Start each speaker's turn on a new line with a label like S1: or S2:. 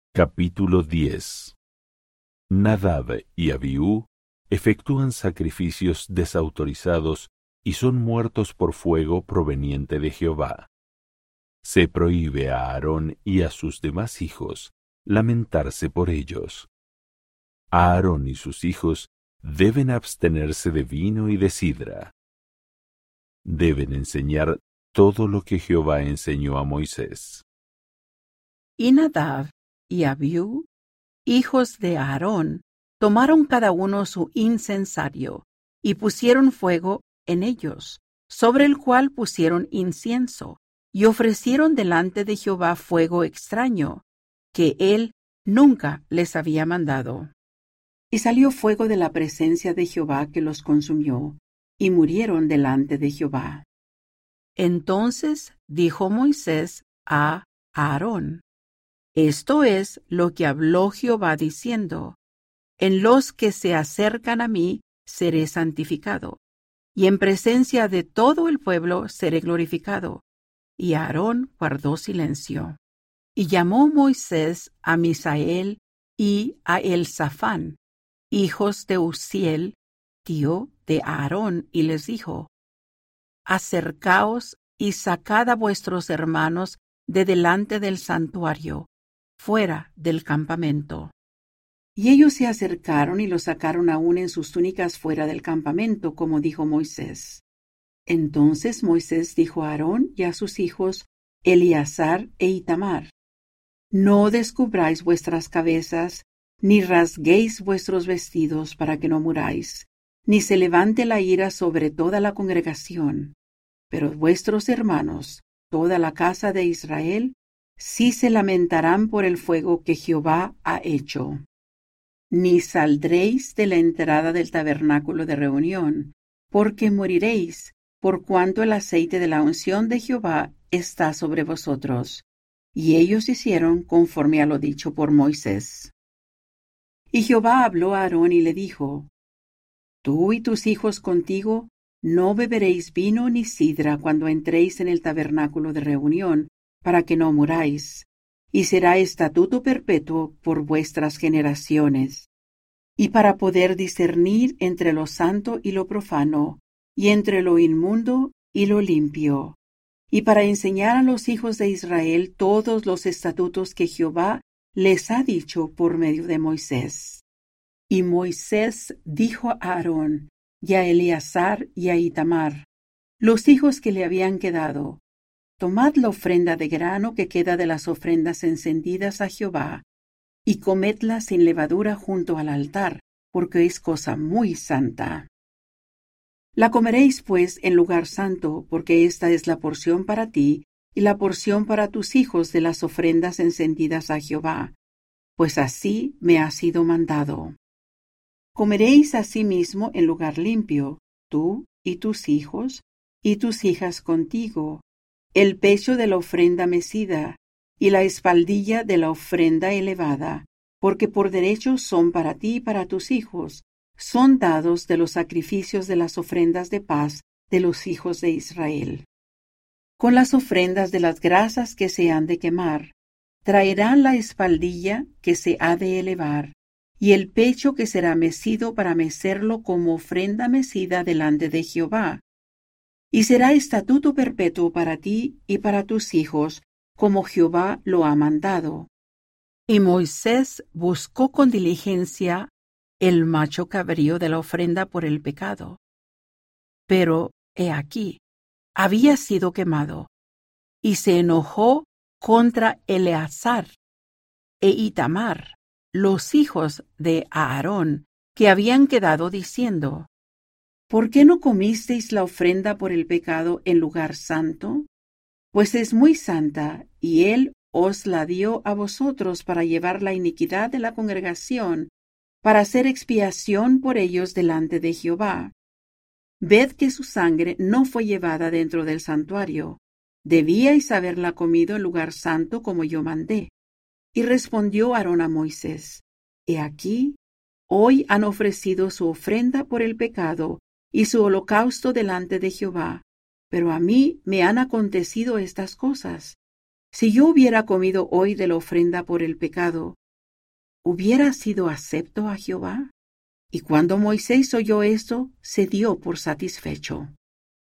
S1: Capítulo 10. Nadab y Abiú efectúan sacrificios desautorizados y son muertos por fuego proveniente de Jehová. Se prohíbe a Aarón y a sus demás hijos lamentarse por ellos. Aarón y sus hijos deben abstenerse de vino y de sidra. Deben enseñar todo lo que Jehová enseñó a Moisés.
S2: Y Nadab y Abiú, hijos de Aarón, tomaron cada uno su incensario, y pusieron fuego en ellos, sobre el cual pusieron incienso, y ofrecieron delante de Jehová fuego extraño, que él nunca les había mandado. Y salió fuego de la presencia de Jehová que los consumió, y murieron delante de Jehová. Entonces dijo Moisés a Aarón: Esto es lo que habló Jehová diciendo: En los que se acercan a mí seré santificado, y en presencia de todo el pueblo seré glorificado. Y Aarón guardó silencio. Y llamó Moisés a Misael y a Elzafán, hijos de Uziel, tío de Aarón, y les dijo: Acercaos y sacad a vuestros hermanos de delante del santuario, fuera del campamento. Y ellos se acercaron y los sacaron aún en sus túnicas fuera del campamento, como dijo Moisés. Entonces Moisés dijo a Aarón y a sus hijos Eleazar e Itamar: No descubráis vuestras cabezas, ni rasguéis vuestros vestidos para que no muráis, ni se levante la ira sobre toda la congregación. Pero vuestros hermanos, toda la casa de Israel, sí se lamentarán por el fuego que Jehová ha hecho. Ni saldréis de la entrada del tabernáculo de reunión, porque moriréis, por cuanto el aceite de la unción de Jehová está sobre vosotros. Y ellos hicieron conforme a lo dicho por Moisés. Y Jehová habló a Aarón y le dijo: Tú y tus hijos contigo no beberéis vino ni sidra cuando entréis en el tabernáculo de reunión, para que no muráis, y será estatuto perpetuo por vuestras generaciones. Y para poder discernir entre lo santo y lo profano, y entre lo inmundo y lo limpio, y para enseñar a los hijos de Israel todos los estatutos que Jehová les ha dicho por medio de Moisés. Y Moisés dijo a Aarón, y a Eleazar y a Itamar, los hijos que le habían quedado: Tomad la ofrenda de grano que queda de las ofrendas encendidas a Jehová, y comedla sin levadura junto al altar, porque es cosa muy santa. La comeréis pues en lugar santo, porque esta es la porción para ti y la porción para tus hijos de las ofrendas encendidas a Jehová, pues así me ha sido mandado. Comeréis asimismo en lugar limpio, tú y tus hijos, y tus hijas contigo, el pecho de la ofrenda mecida, y la espaldilla de la ofrenda elevada, porque por derecho son para ti y para tus hijos, son dados de los sacrificios de las ofrendas de paz de los hijos de Israel. Con las ofrendas de las grasas que se han de quemar, traerán la espaldilla que se ha de elevar, y el pecho que será mecido para mecerlo como ofrenda mecida delante de Jehová. Y será estatuto perpetuo para ti y para tus hijos, como Jehová lo ha mandado. Y Moisés buscó con diligencia el macho cabrío de la ofrenda por el pecado. Pero, he aquí, había sido quemado, y se enojó contra Eleazar e Itamar, los hijos de Aarón, que habían quedado, diciendo: ¿Por qué no comisteis la ofrenda por el pecado en lugar santo? Pues es muy santa, y él os la dio a vosotros para llevar la iniquidad de la congregación, para hacer expiación por ellos delante de Jehová. Ved que su sangre no fue llevada dentro del santuario. Debíais haberla comido en lugar santo como yo mandé. Y respondió Aarón a Moisés: He aquí, hoy han ofrecido su ofrenda por el pecado y su holocausto delante de Jehová, pero a mí me han acontecido estas cosas. Si yo hubiera comido hoy de la ofrenda por el pecado, hubiera sido acepto a Jehová? Y cuando Moisés oyó esto, se dio por satisfecho.